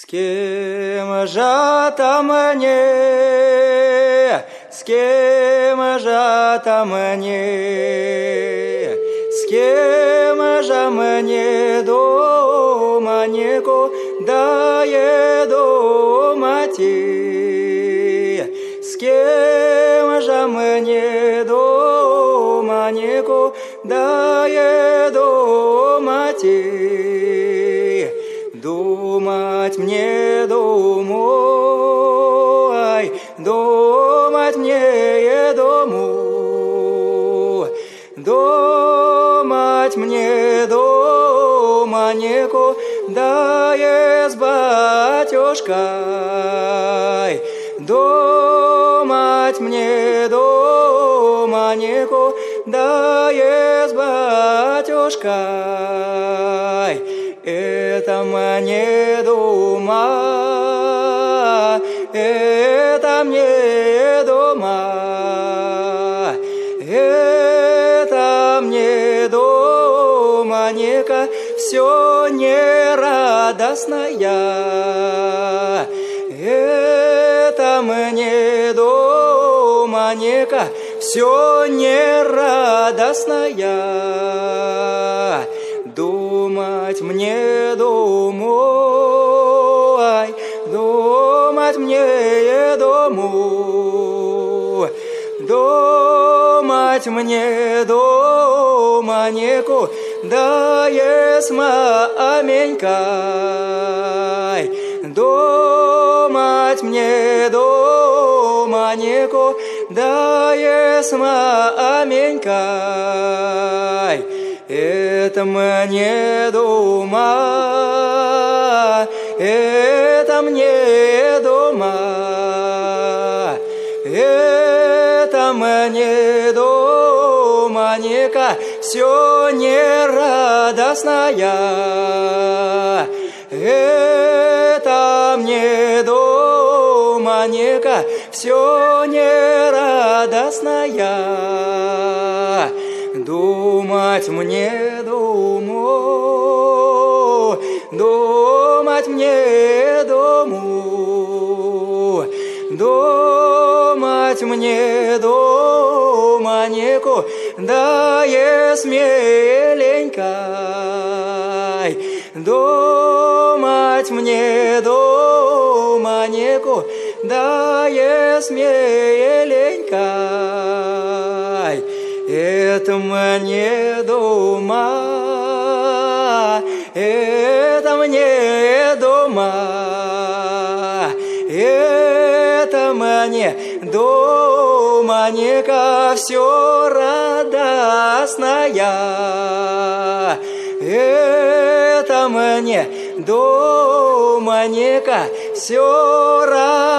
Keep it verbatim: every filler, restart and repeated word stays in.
кем же там мне, с кем же там мне, с кем же мне дома некуда дома идти, с кем же мне дома некуда дома идти. Думать мне домой, думать мне дому, думать мне дома некуда с батюшкой, думать мне дома некуда с батюшкой. Это мне дома, это мне дома, это мне дома нека все нерадостная, это мне дома нека все нерадостная. Думать мне домой, думать мне дому, думать мне дома некуда с маменькой, думать мне дома некуда с маменькой. Это мне дома, это мне дома, это мне дома нека все нерадостная, это мне дома нека все нерадостная. Думать мне дому, думать мне дому, думать мне дома некуда с миленькой, думать мне дома некуда с миленькой. Это мне дома, это мне дома, это мне дома нека все радостная, это мне дома нека все радостная.